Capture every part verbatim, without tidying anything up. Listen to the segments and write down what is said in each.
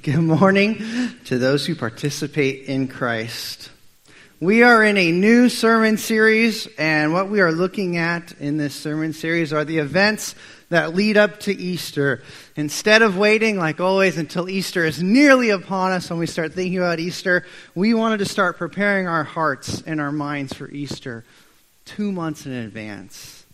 Good morning to those who participate in Christ. We are in a new sermon series, and what we are looking at in this sermon series are the events that lead up to Easter. Instead of waiting, like always, until Easter is nearly upon us when we start thinking about Easter, we wanted to start preparing our hearts and our minds for Easter two months in advance.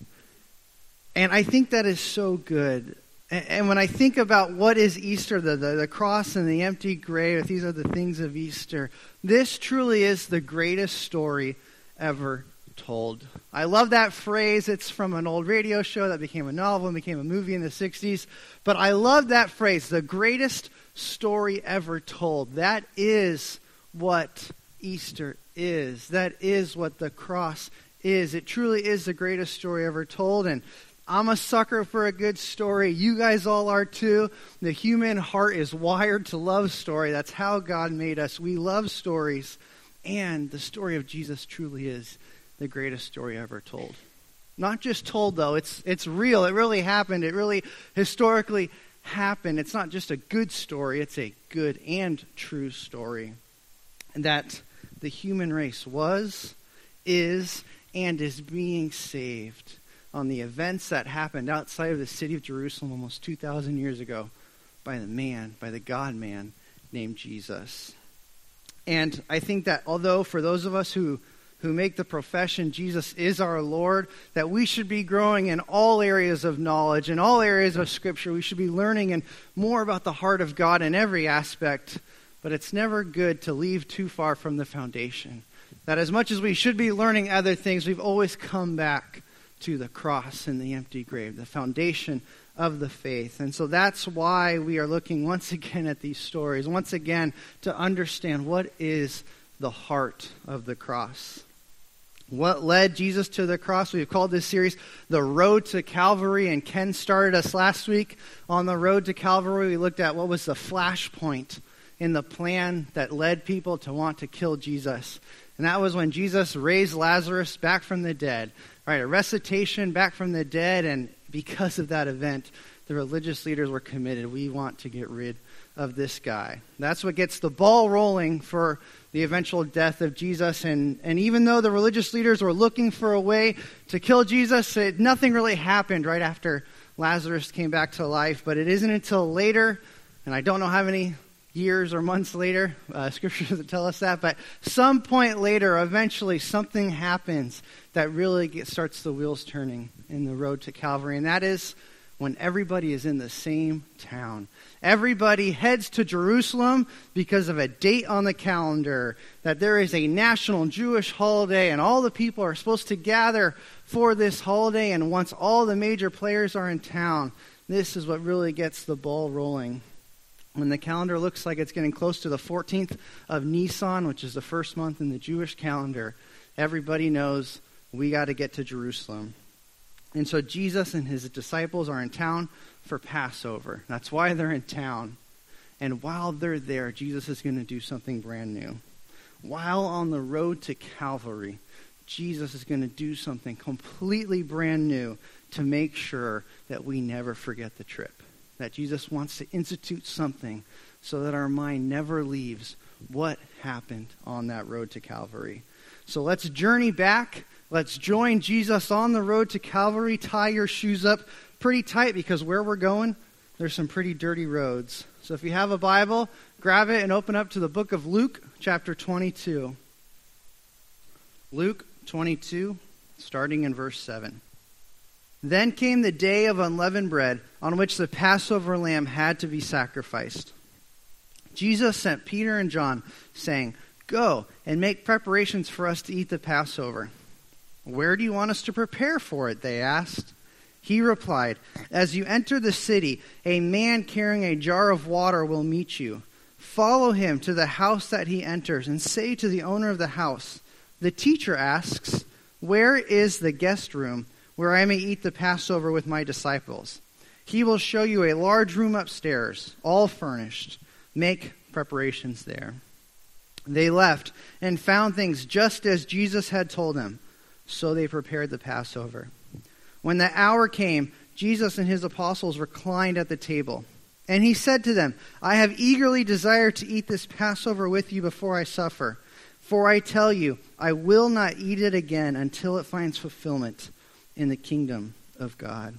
And I think that is so good. And when I think about what is Easter, the, the, the cross and the empty grave, these are the things of Easter, this truly is the greatest story ever told. I love that phrase. It's from an old radio show that became a novel and became a movie in the sixties. But I love that phrase, the greatest story ever told. That is what Easter is. That is what the cross is. It truly is the greatest story ever told. And I'm a sucker for a good story. You guys all are too. The human heart is wired to love story. That's how God made us. We love stories. And the story of Jesus truly is the greatest story ever told. Not just told, though. It's it's real. It really happened. It really historically happened. It's not just a good story. It's a good and true story. And that the human race was, is, and is being saved on the events that happened outside of the city of Jerusalem almost two thousand years ago by the man, by the God-man named Jesus. And I think that although for those of us who, who make the profession Jesus is our Lord, that we should be growing in all areas of knowledge, in all areas of Scripture. We should be learning and more about the heart of God in every aspect. But it's never good to leave too far from the foundation. That as much as we should be learning other things, we've always come back to the cross and the empty grave, the foundation of the faith. And so that's why we are looking once again at these stories, once again to understand what is the heart of the cross. What led Jesus to the cross? We've called this series The Road to Calvary, and Ken started us last week on the road to Calvary. We looked at what was the flashpoint in the plan that led people to want to kill Jesus. And that was when Jesus raised Lazarus back from the dead. Right, a resuscitation back from the dead, and because of that event, the religious leaders were committed. We want to get rid of this guy. That's what gets the ball rolling for the eventual death of Jesus. And, and even though the religious leaders were looking for a way to kill Jesus, it, nothing really happened right after Lazarus came back to life. But it isn't until later, and I don't know how many years or months later, uh, Scripture doesn't tell us that, but some point later, eventually something happens that really get, starts the wheels turning in the road to Calvary, and that is when everybody is in the same town. Everybody heads to Jerusalem because of a date on the calendar, that there is a national Jewish holiday, and all the people are supposed to gather for this holiday, and once all the major players are in town, this is what really gets the ball rolling. When the calendar looks like it's getting close to the fourteenth of Nisan, which is the first month in the Jewish calendar, everybody knows we got to get to Jerusalem. And so Jesus and his disciples are in town for Passover. That's why they're in town. And while they're there, Jesus is going to do something brand new. While on the road to Calvary, Jesus is going to do something completely brand new to make sure that we never forget the trip. That Jesus wants to institute something so that our mind never leaves what happened on that road to Calvary. So let's journey back. Let's join Jesus on the road to Calvary. Tie your shoes up pretty tight because where we're going, there's some pretty dirty roads. So if you have a Bible, grab it and open up to the book of Luke, chapter twenty-two. Luke twenty-two, starting in verse seven. Then came the day of unleavened bread, on which the Passover lamb had to be sacrificed. Jesus sent Peter and John, saying, "Go and make preparations for us to eat the Passover." "Where do you want us to prepare for it?" they asked. He replied, "As you enter the city, a man carrying a jar of water will meet you. Follow him to the house that he enters, and say to the owner of the house, 'The teacher asks, where is the guest room where I may eat the Passover with my disciples?' He will show you a large room upstairs, all furnished. Make preparations there." They left and found things just as Jesus had told them. So they prepared the Passover. When the hour came, Jesus and his apostles reclined at the table. And he said to them, I have eagerly desired to eat this Passover with you before I suffer. For I tell you, I will not eat it again until it finds fulfillment in the kingdom of God.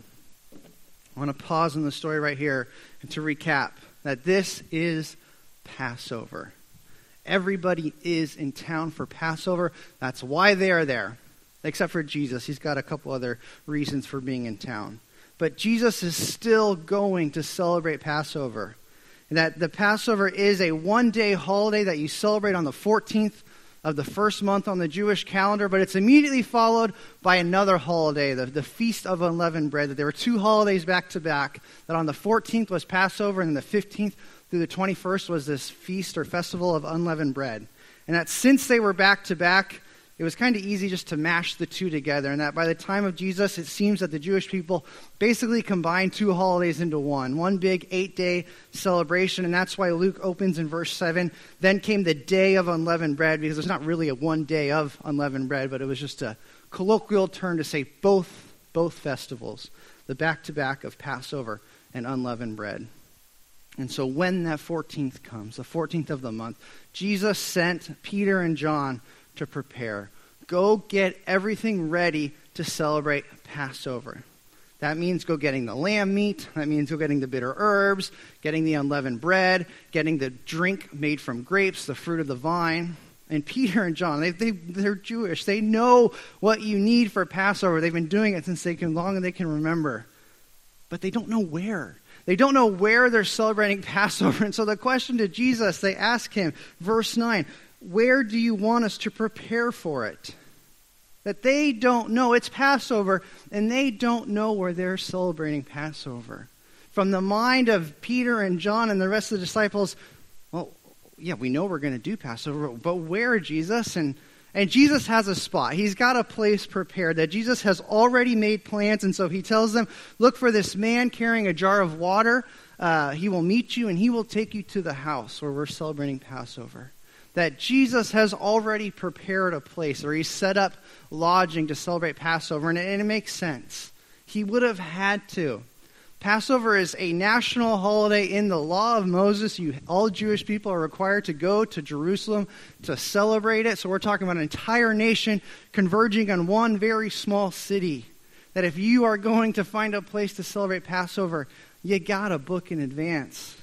I want to pause in the story right here and to recap that this is Passover. Everybody is in town for Passover. That's why they are there. Except for Jesus. He's got a couple other reasons for being in town. But Jesus is still going to celebrate Passover. And that the Passover is a one-day holiday that you celebrate on the fourteenth of the first month on the Jewish calendar, but it's immediately followed by another holiday, the, the Feast of Unleavened Bread. That there were two holidays back to back, that on the fourteenth was Passover, and the fifteenth through the twenty-first was this feast or festival of unleavened bread. And that since they were back to back, it was kind of easy just to mash the two together, and that by the time of Jesus, it seems that the Jewish people basically combined two holidays into one, one big eight-day celebration, and that's why Luke opens in verse seven, then came the day of unleavened bread, because there's not really a one day of unleavened bread, but it was just a colloquial term to say both, both festivals, the back-to-back of Passover and unleavened bread. And so when that fourteenth comes, the fourteenth of the month, Jesus sent Peter and John to prepare. Go get everything ready to celebrate Passover. That means go getting the lamb meat. That means go getting the bitter herbs, getting the unleavened bread, getting the drink made from grapes, the fruit of the vine. And Peter and John, they, they, they're Jewish. They know what you need for Passover. They've been doing it since they can long and they can remember. But they don't know where. They don't know where they're celebrating Passover. And so the question to Jesus, they ask him, verse nine, where do you want us to prepare for it? That they don't know. It's Passover, and they don't know where they're celebrating Passover. From the mind of Peter and John and the rest of the disciples, well, yeah, we know we're going to do Passover, but where, Jesus? And and Jesus has a spot. He's got a place prepared that Jesus has already made plans, and so he tells them, look for this man carrying a jar of water. Uh, he will meet you, and he will take you to the house where we're celebrating Passover. That Jesus has already prepared a place, or he's set up lodging to celebrate Passover, and it, and it makes sense. He would have had to. Passover is a national holiday in the law of Moses. You, all Jewish people are required to go to Jerusalem to celebrate it. So we're talking about an entire nation converging on one very small city. That if you are going to find a place to celebrate Passover, you gotta book in advance.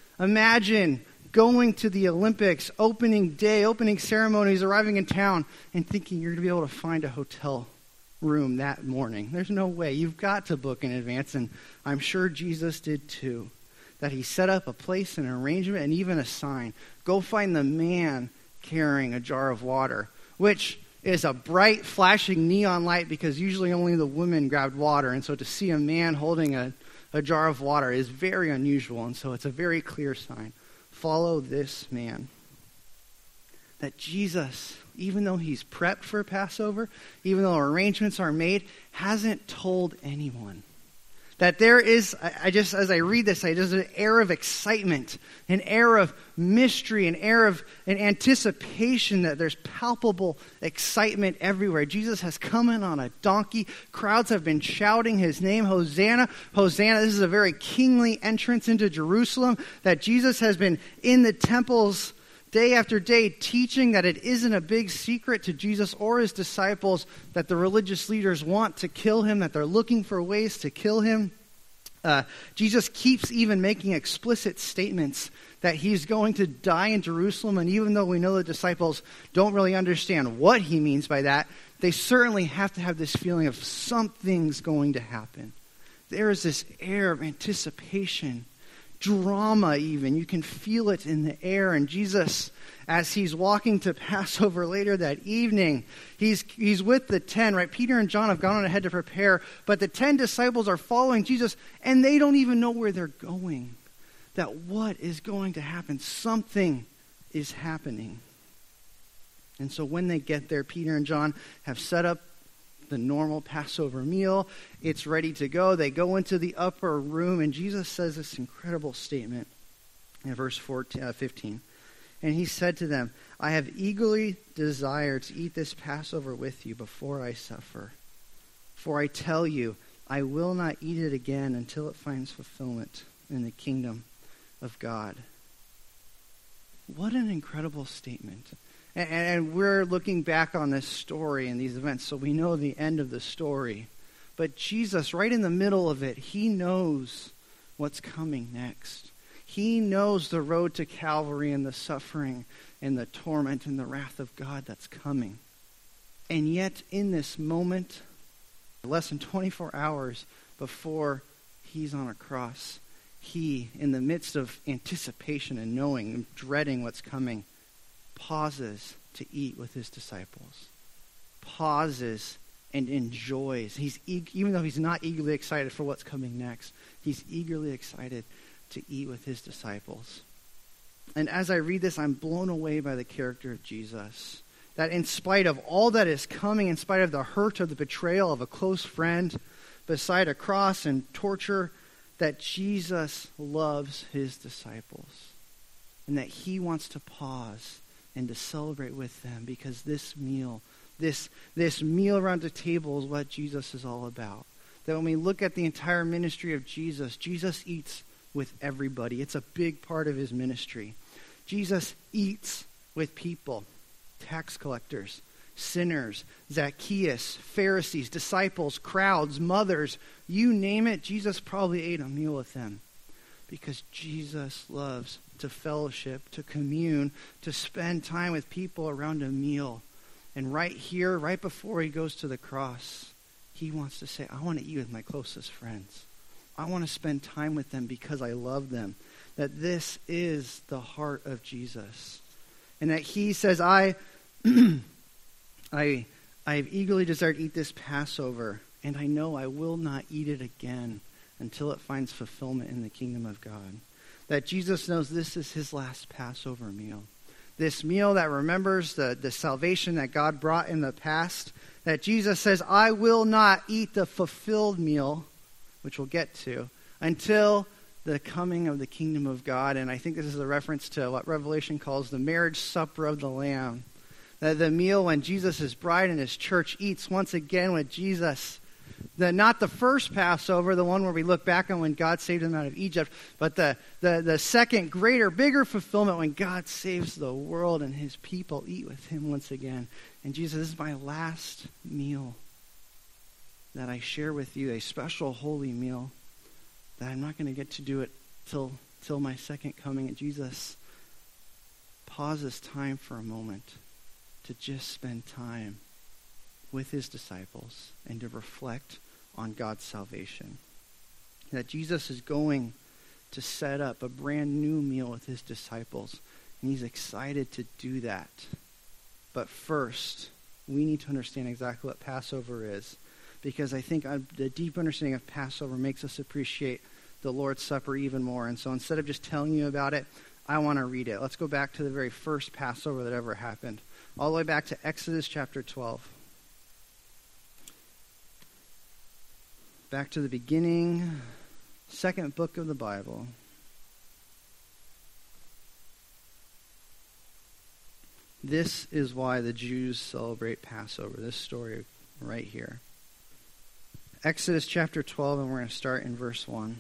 Imagine going to the Olympics, opening day, opening ceremonies, arriving in town, and thinking you're going to be able to find a hotel room that morning. There's no way. You've got to book in advance, and I'm sure Jesus did too. That he set up a place, an arrangement, and even a sign. Go find the man carrying a jar of water, which is a bright, flashing neon light because usually only the women grabbed water, and so to see a man holding a, a jar of water is very unusual, and so it's a very clear sign. Follow this man. That Jesus, even though he's prepped for Passover, even though arrangements are made, hasn't told anyone. That there is, I, I just, as I read this, I, there's an air of excitement, an air of mystery, an air of an anticipation that there's palpable excitement everywhere. Jesus has come in on a donkey. Crowds have been shouting his name, Hosanna, Hosanna. This is a very kingly entrance into Jerusalem, that Jesus has been in the temples day after day teaching that it isn't a big secret to Jesus or his disciples that the religious leaders want to kill him, that they're looking for ways to kill him. Uh, Jesus keeps even making explicit statements that he's going to die in Jerusalem, and even though we know the disciples don't really understand what he means by that, they certainly have to have this feeling of something's going to happen. There is this air of anticipation, drama even. You can feel it in the air. And Jesus, as he's walking to Passover later that evening, he's he's with the ten, right? Peter and John have gone on ahead to prepare, but the ten disciples are following Jesus, and they don't even know where they're going. That what is going to happen? Something is happening. And so when they get there, Peter and John have set up the normal Passover meal. It's ready to go. They go into the upper room, and Jesus says this incredible statement in verse fourteen, uh, fifteen. And he said to them, I have eagerly desired to eat this Passover with you before I suffer. For I tell you, I will not eat it again until it finds fulfillment in the kingdom of God. What an incredible statement. And, and we're looking back on this story and these events, so we know the end of the story. But Jesus, right in the middle of it, he knows what's coming next. He knows the road to Calvary and the suffering and the torment and the wrath of God that's coming. And yet, in this moment, less than twenty-four hours before he's on a cross, he, in the midst of anticipation and knowing and dreading what's coming, pauses to eat with his disciples. Pauses and enjoys. He's e- even though he's not eagerly excited for what's coming next, he's eagerly excited to eat with his disciples. And as I read this, I'm blown away by the character of Jesus. That in spite of all that is coming, in spite of the hurt of the betrayal of a close friend, beside a cross and torture, that Jesus loves his disciples. And that he wants to pause and to celebrate with them, because this meal, this, this meal around the table is what Jesus is all about. That when we look at the entire ministry of Jesus, Jesus eats with everybody. It's a big part of his ministry. Jesus eats with people, tax collectors, sinners, Zacchaeus, Pharisees, disciples, crowds, mothers, you name it, Jesus probably ate a meal with them. Because Jesus loves to fellowship, to commune, to spend time with people around a meal. And right here, right before he goes to the cross, he wants to say, I want to eat with my closest friends. I want to spend time with them because I love them. That this is the heart of Jesus. And that he says, I, I, I have eagerly desired to eat this Passover, and I know I will not eat it again until it finds fulfillment in the kingdom of God. That Jesus knows this is his last Passover meal. This meal that remembers the, the salvation that God brought in the past. That Jesus says, I will not eat the fulfilled meal, which we'll get to, until the coming of the kingdom of God. And I think this is a reference to what Revelation calls the marriage supper of the Lamb. That the meal when Jesus' bride and his church eats once again with Jesus. The, not the first Passover, the one where we look back on when God saved them out of Egypt, but the, the, the second, greater, bigger fulfillment when God saves the world and his people eat with him once again. And Jesus, this is my last meal that I share with you, a special holy meal that I'm not going to get to do it till, till my second coming. And Jesus pauses time for a moment to just spend time with his disciples and to reflect on God's salvation. That Jesus is going to set up a brand new meal with his disciples, and he's excited to do that. But first, we need to understand exactly what Passover is, because I think the deep understanding of Passover makes us appreciate the Lord's Supper even more. And so instead of just telling you about it, I want to read it. Let's go back to the very first Passover that ever happened, all the way back to Exodus chapter twelve. Back to the beginning, second book of the Bible. This is why the Jews celebrate Passover, this story right here. Exodus chapter twelve, and we're going to start in verse one.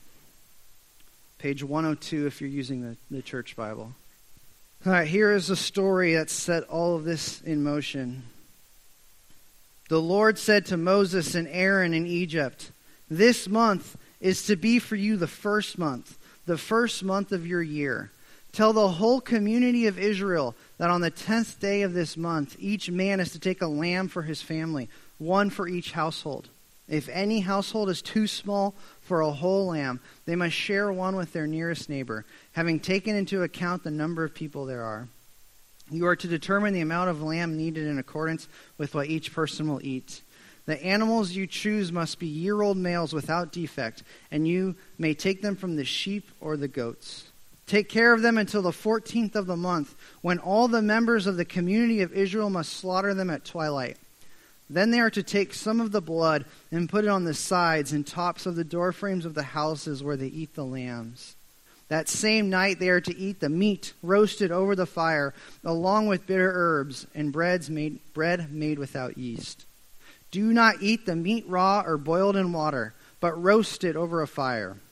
Page one oh two if you're using the, the church Bible. All right, here is a story that set all of this in motion. The Lord said to Moses and Aaron in Egypt, this month is to be for you the first month, the first month of your year. Tell the whole community of Israel that on the tenth day of this month, each man is to take a lamb for his family, one for each household. If any household is too small for a whole lamb, they must share one with their nearest neighbor, having taken into account the number of people there are. You are to determine the amount of lamb needed in accordance with what each person will eat. The animals you choose must be year-old males without defect, and you may take them from the sheep or the goats. Take care of them until the fourteenth of the month, when all the members of the community of Israel must slaughter them at twilight. Then they are to take some of the blood and put it on the sides and tops of the doorframes of the houses where they eat the lambs. That same night they are to eat the meat roasted over the fire, along with bitter herbs and breads made, bread made without yeast. Do not eat the meat raw or boiled in water, but roast it over a fire.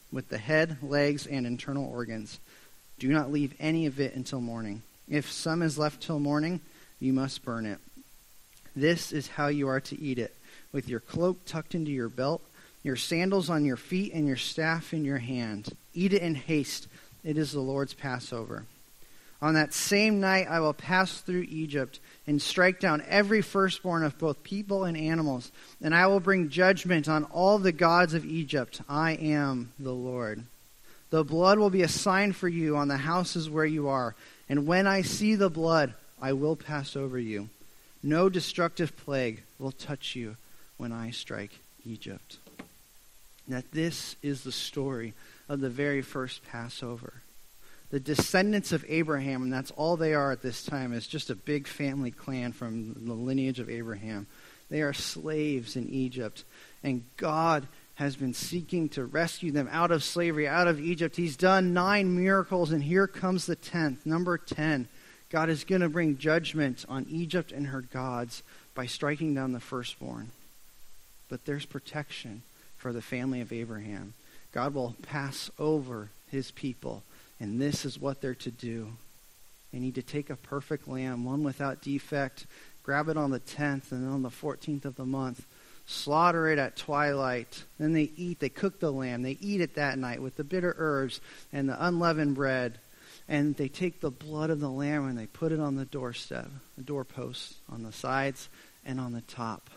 with the head, legs, and internal organs. Do not leave any of it until morning. If some is left till morning, you must burn it. This is how you are to eat it, with your cloak tucked into your belt, your sandals on your feet, and your staff in your hand. Eat it in haste. It is the Lord's Passover. On that same night I will pass through Egypt and strike down every firstborn of both people and animals, and I will bring judgment on all the gods of Egypt. I am the Lord. The blood will be a sign for you on the houses where you are, and when I see the blood, I will pass over you. No destructive plague will touch you when I strike Egypt. That this is the story of the very first Passover. The descendants of Abraham, and that's all they are at this time, is just a big family clan from the lineage of Abraham. They are slaves in Egypt, and God has been seeking to rescue them out of slavery, out of Egypt. He's done nine miracles, and here comes the tenth, number ten. God is going to bring judgment on Egypt and her gods by striking down the firstborn. But there's protection for the family of Abraham. God will pass over his people, and this is what they're to do. They need to take a perfect lamb, one without defect, grab it on the tenth, and then on the fourteenth of the month, slaughter it at twilight. Then they eat, they cook the lamb, they eat it that night with the bitter herbs and the unleavened bread. And they take the blood of the lamb and they put it on the doorstep, the doorposts, on the sides and on the top.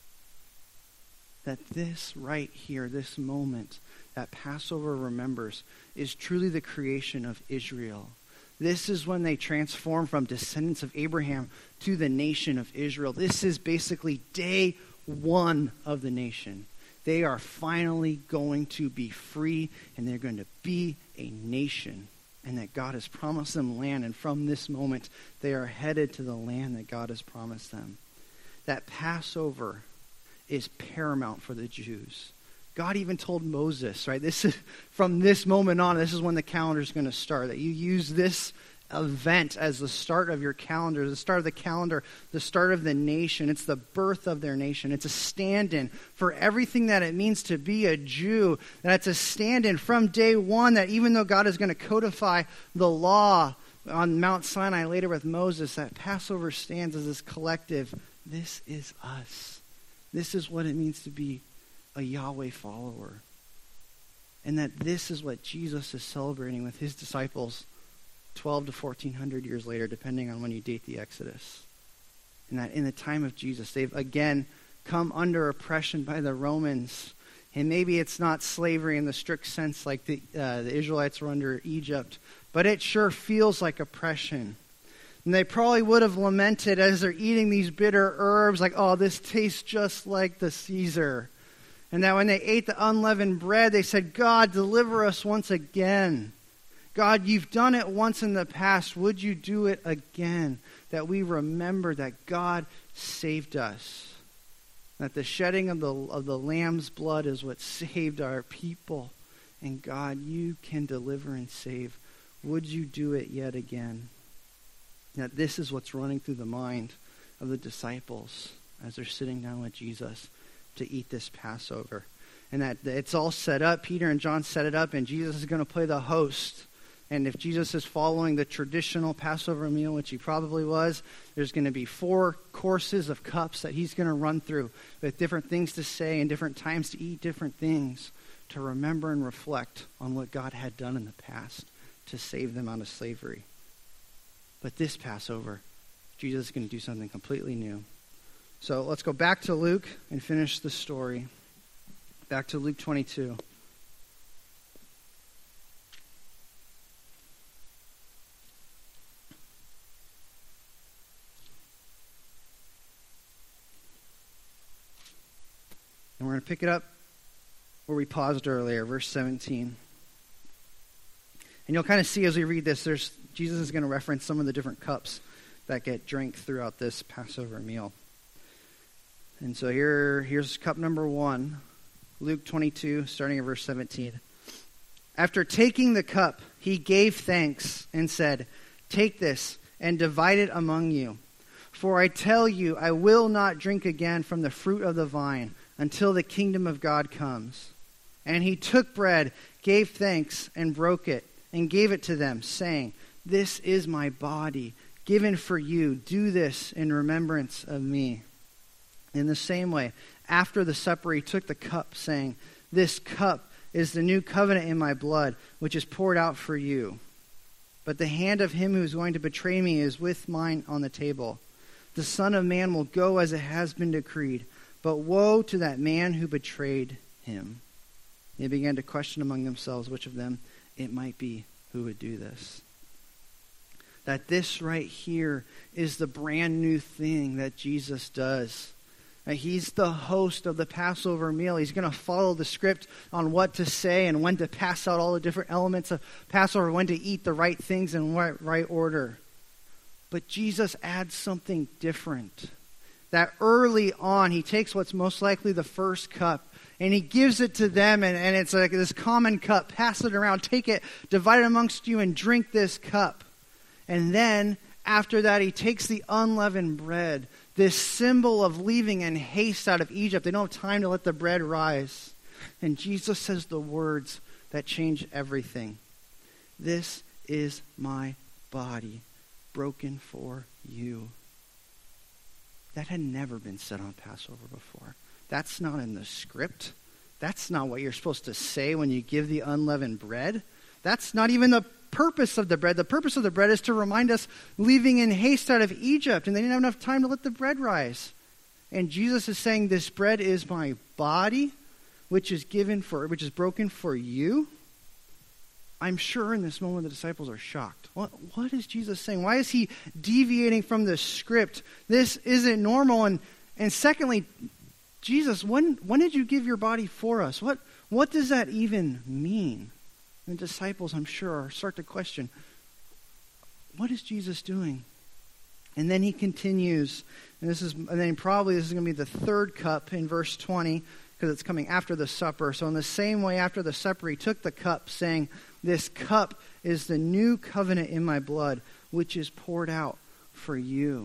That this right here, this moment that Passover remembers, is truly the creation of Israel. This is when they transform from descendants of Abraham to the nation of Israel. This is basically day one of the nation. They are finally going to be free, and they're going to be a nation. And that God has promised them land, and from this moment, they are headed to the land that God has promised them. That Passover is paramount for the Jews. God even told Moses, right, this is from this moment on, this is when the calendar is going to start, that you use this event as the start of your calendar, the start of the calendar, the start of the nation. It's the birth of their nation. It's a stand-in for everything that it means to be a Jew. That's a stand-in from day one, that even though God is going to codify the law on Mount Sinai later with Moses, that Passover stands as this collective. This is us. This is what it means to be a Yahweh follower. And that this is what Jesus is celebrating with his disciples twelve to fourteen hundred years later, depending on when you date the Exodus. And that in the time of Jesus, they've again come under oppression by the Romans. And maybe it's not slavery in the strict sense like the, uh, the Israelites were under Egypt, but it sure feels like oppression. And they probably would have lamented as they're eating these bitter herbs, like, oh, this tastes just like the Caesar. And that when they ate the unleavened bread, they said, God, deliver us once again. God, you've done it once in the past. Would you do it again? That we remember that God saved us. That the shedding of the, of the lamb's blood is what saved our people. And God, you can deliver and save. Would you do it yet again? That this is what's running through the mind of the disciples as they're sitting down with Jesus to eat this Passover. And that it's all set up. Peter and John set it up, and Jesus is going to play the host. And if Jesus is following the traditional Passover meal, which he probably was, there's going to be four courses of cups that he's going to run through with different things to say and different times to eat different things to remember and reflect on what God had done in the past to save them out of slavery. But this Passover, Jesus is going to do something completely new. So let's go back to Luke and finish the story. Back to Luke twenty-two. And we're going to pick it up where we paused earlier, verse seventeen. And you'll kind of see as we read this, there's Jesus is going to reference some of the different cups that get drank throughout this Passover meal. And so here, here's cup number one, Luke twenty-two, starting at verse seventeen. After taking the cup, he gave thanks and said, "Take this and divide it among you. For I tell you, I will not drink again from the fruit of the vine until the kingdom of God comes." And he took bread, gave thanks and broke it and gave it to them, saying, "This is my body given for you. Do this in remembrance of me." In the same way, after the supper, he took the cup, saying, "This cup is the new covenant in my blood, which is poured out for you. But the hand of him who is going to betray me is with mine on the table. The Son of Man will go as it has been decreed, but woe to that man who betrayed him." They began to question among themselves which of them it might be who would do this. That this right here is the brand new thing that Jesus does. That he's the host of the Passover meal. He's going to follow the script on what to say and when to pass out all the different elements of Passover, when to eat the right things in right, right order. But Jesus adds something different. That early on, he takes what's most likely the first cup, and he gives it to them, and, and it's like this common cup. Pass it around, take it, divide it amongst you, and drink this cup. And then, after that, he takes the unleavened bread, this symbol of leaving in haste out of Egypt. They don't have time to let the bread rise. And Jesus says the words that change everything. "This is my body, broken for you." That had never been said on Passover before. That's not in the script. That's not what you're supposed to say when you give the unleavened bread. That's not even the purpose of the bread. The purpose of the bread is to remind us leaving in haste out of Egypt, and they didn't have enough time to let the bread rise. And Jesus is saying, "This bread is my body, which is given for, which is broken for you." I'm sure in this moment the disciples are shocked. What, what is Jesus saying? Why is he deviating from the script? This isn't normal. And and secondly, Jesus, when when did you give your body for us? What what does that even mean? And the disciples, I'm sure, start to question, what is Jesus doing? And then he continues, and this is, and then probably this is going to be the third cup in verse twenty, because it's coming after the supper. So in the same way, after the supper, he took the cup, saying, "This cup is the new covenant in my blood, which is poured out for you."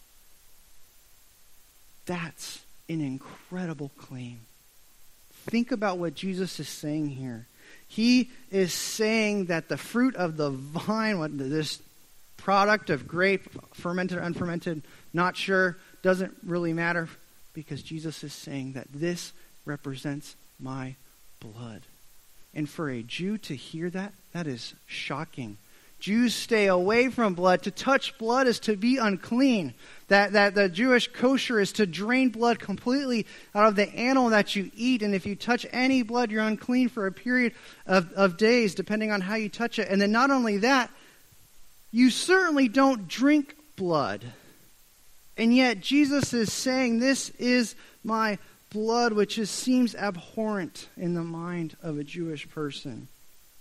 That's an incredible claim. Think about what Jesus is saying here. He is saying that the fruit of the vine, what this product of grape, fermented or unfermented, not sure, doesn't really matter, because Jesus is saying that this represents my blood. And for a Jew to hear that, that is shocking. Jews stay away from blood. To touch blood is to be unclean. That, that the Jewish kosher is to drain blood completely out of the animal that you eat. And if you touch any blood, you're unclean for a period of, of days, depending on how you touch it. And then not only that, you certainly don't drink blood. And yet Jesus is saying, "This is my blood," which is, seems abhorrent in the mind of a Jewish person.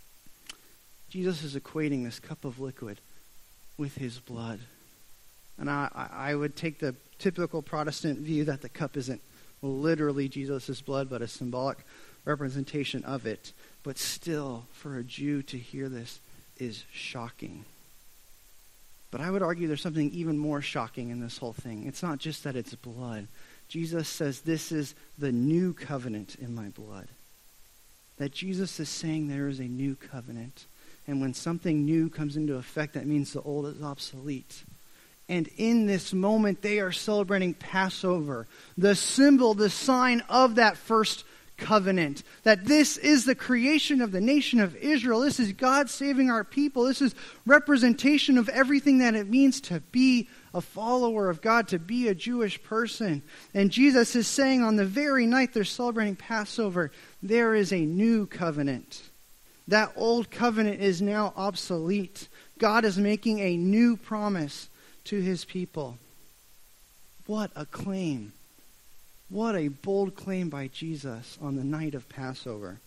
Jesus is equating this cup of liquid with his blood. And I, I would take the typical Protestant view that the cup isn't literally Jesus' blood, but a symbolic representation of it. But still, for a Jew to hear this is shocking. But I would argue there's something even more shocking in this whole thing. It's not just that it's blood. Jesus says, "This is the new covenant in my blood." That Jesus is saying there is a new covenant. And when something new comes into effect, that means the old is obsolete. And in this moment, they are celebrating Passover, the symbol, the sign of that first covenant. That this is the creation of the nation of Israel. This is God saving our people. This is representation of everything that it means to be a follower of God, to be a Jewish person. And Jesus is saying on the very night they're celebrating Passover, there is a new covenant. That old covenant is now obsolete. God is making a new promise to his people. What a claim. What a bold claim by Jesus on the night of Passover.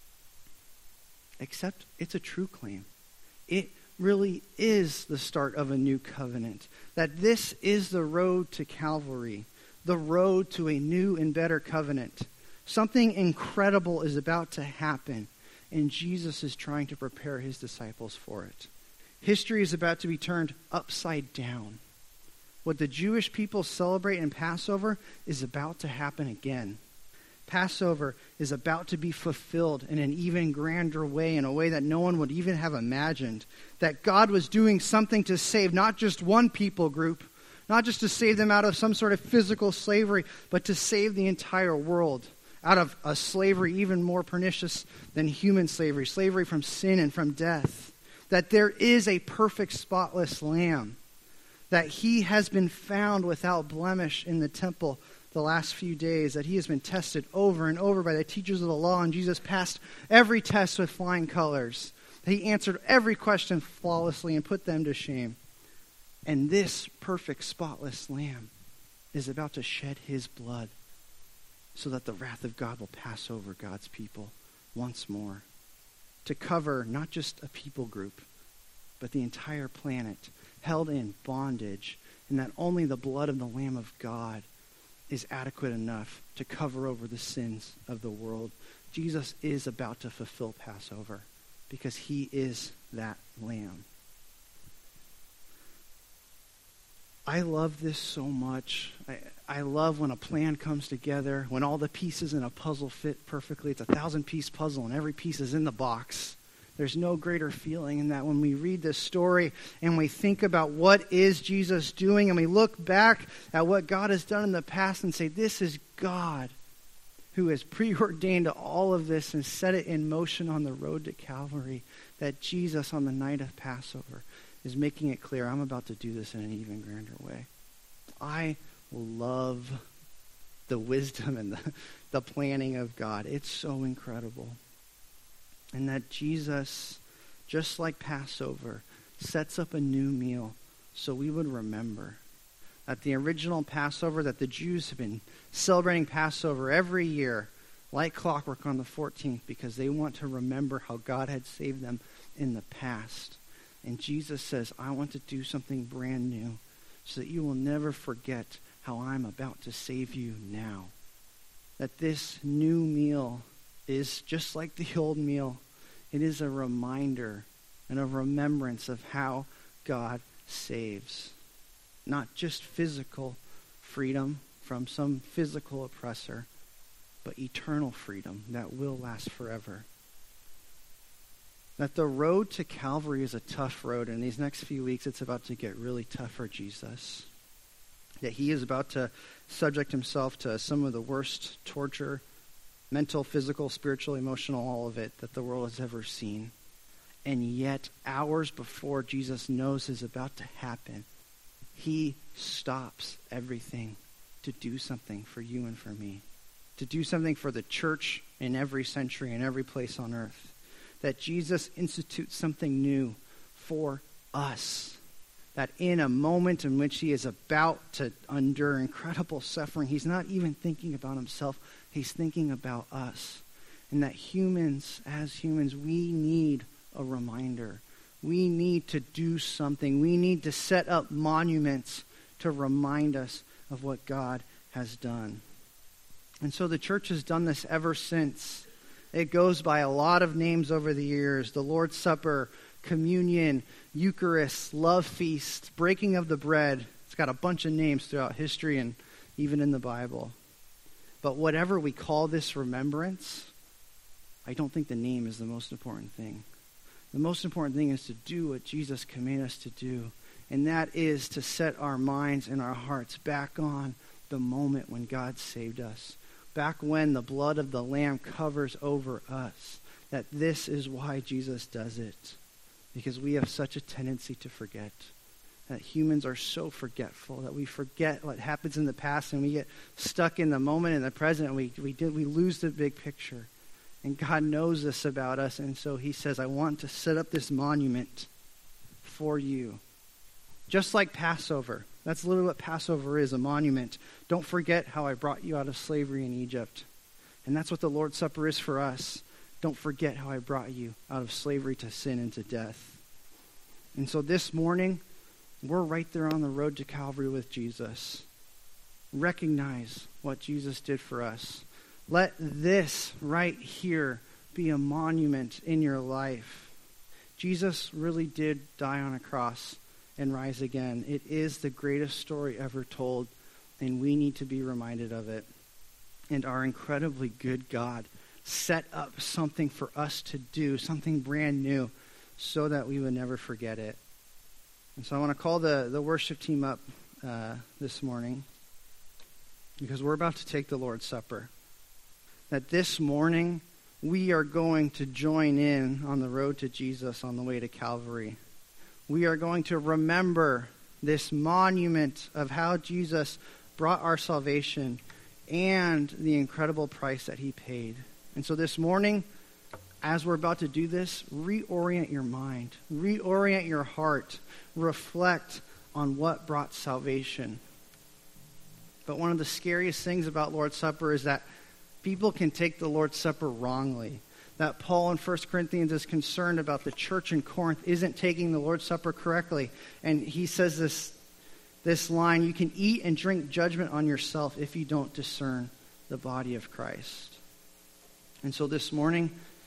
Except it's a true claim. It really is the start of a new covenant. That this is the road to Calvary, the road to a new and better covenant. Something incredible is about to happen, and Jesus is trying to prepare his disciples for it. History is about to be turned upside down. What the Jewish people celebrate in Passover is about to happen again. Passover is about to be fulfilled in an even grander way, in a way that no one would even have imagined. That God was doing something to save not just one people group, not just to save them out of some sort of physical slavery, but to save the entire world out of a slavery even more pernicious than human slavery, slavery from sin and from death. That there is a perfect, spotless lamb, that he has been found without blemish in the temple the last few days, that he has been tested over and over by the teachers of the law, and Jesus passed every test with flying colors. He answered every question flawlessly and put them to shame. And this perfect, spotless lamb is about to shed his blood so that the wrath of God will pass over God's people once more, to cover not just a people group, but the entire planet held in bondage, and that only the blood of the Lamb of God is adequate enough to cover over the sins of the world. Jesus is about to fulfill Passover because he is that lamb. I love this so much. I, I love when a plan comes together, when all the pieces in a puzzle fit perfectly. It's a thousand-piece puzzle, and every piece is in the box. There's no greater feeling in that when we read this story and we think about what is Jesus doing, and we look back at what God has done in the past and say, this is God who has preordained all of this and set it in motion on the road to Calvary, that Jesus on the night of Passover is making it clear, I'm about to do this in an even grander way. I love the wisdom and the, the planning of God. It's so incredible. And that Jesus, just like Passover, sets up a new meal so we would remember that the original Passover, that the Jews have been celebrating Passover every year like clockwork on the fourteenth because they want to remember how God had saved them in the past. And Jesus says, I want to do something brand new so that you will never forget how I'm about to save you now. That this new meal is just like the old meal. It is a reminder and a remembrance of how God saves. Not just physical freedom from some physical oppressor, but eternal freedom that will last forever. That the road to Calvary is a tough road, and these next few weeks it's about to get really tough for Jesus. That he is about to subject himself to some of the worst torture, mental, physical, spiritual, emotional, all of it, that the world has ever seen. And yet, hours before Jesus knows is about to happen, he stops everything to do something for you and for me. To do something for the church in every century and every place on earth. That Jesus institutes something new for us. That in a moment in which he is about to endure incredible suffering, he's not even thinking about himself, he's thinking about us. And that humans, as humans, we need a reminder. We need to do something. We need to set up monuments to remind us of what God has done. And so the church has done this ever since. It goes by a lot of names over the years. The Lord's Supper, communion, Eucharist, love feast, breaking of the bread. It's got a bunch of names throughout history and even in the Bible. But whatever we call this remembrance, I don't think the name is the most important thing. The most important thing is to do what Jesus commanded us to do. And that is to set our minds and our hearts back on the moment when God saved us. Back when the blood of the Lamb covers over us. That this is why Jesus does it. Because we have such a tendency to forget. That humans are so forgetful. That we forget what happens in the past and we get stuck in the moment in the present. And we, we, did, we lose the big picture. And God knows this about us. And so he says, I want to set up this monument for you. Just like Passover. That's literally what Passover is, a monument. Don't forget how I brought you out of slavery in Egypt. And that's what the Lord's Supper is for us. Don't forget how I brought you out of slavery to sin and to death. And so this morning, we're right there on the road to Calvary with Jesus. Recognize what Jesus did for us. Let this right here be a monument in your life. Jesus really did die on a cross and rise again. It is the greatest story ever told, and we need to be reminded of it. and our incredibly good God set up something for us to do, something brand new, so that we would never forget it. And so I want to call the, the worship team up uh, this morning, because we're about to take the Lord's Supper. That this morning we are going to join in on the road to Jesus on the way to Calvary. We are going to remember this monument of how Jesus brought our salvation and the incredible price that he paid. And so this morning, as we're about to do this, reorient your mind, reorient your heart, reflect on what brought salvation. But one of the scariest things about Lord's Supper is that people can take the Lord's Supper wrongly. That Paul in First Corinthians is concerned about the church in Corinth isn't taking the Lord's Supper correctly. And he says this, this line, you can eat and drink judgment on yourself if you don't discern the body of Christ. And so this morning,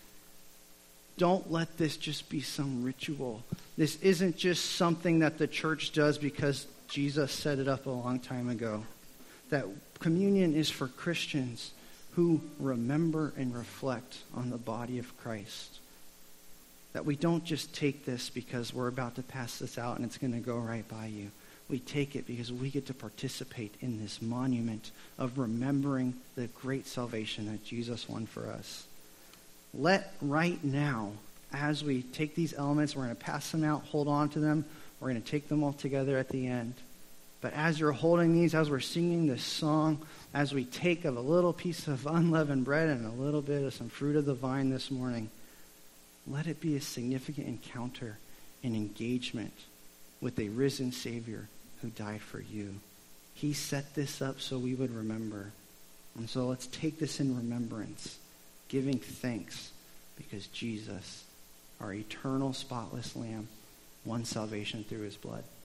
don't let this just be some ritual. This isn't just something that the church does because Jesus set it up a long time ago. That communion is for Christians who remember and reflect on the body of Christ. That we don't just take this because we're about to pass this out and it's going to go right by you. We take it because we get to participate in this monument of remembering the great salvation that Jesus won for us. Let right now, as we take these elements, we're going to pass them out, hold on to them. We're going to take them all together at the end. But as you're holding these, as we're singing this song, as we take of a little piece of unleavened bread and a little bit of some fruit of the vine this morning, let it be a significant encounter and engagement with a risen Savior who died for you. He set this up so we would remember. And so let's take this in remembrance, giving thanks because Jesus, our eternal spotless Lamb, won salvation through his blood.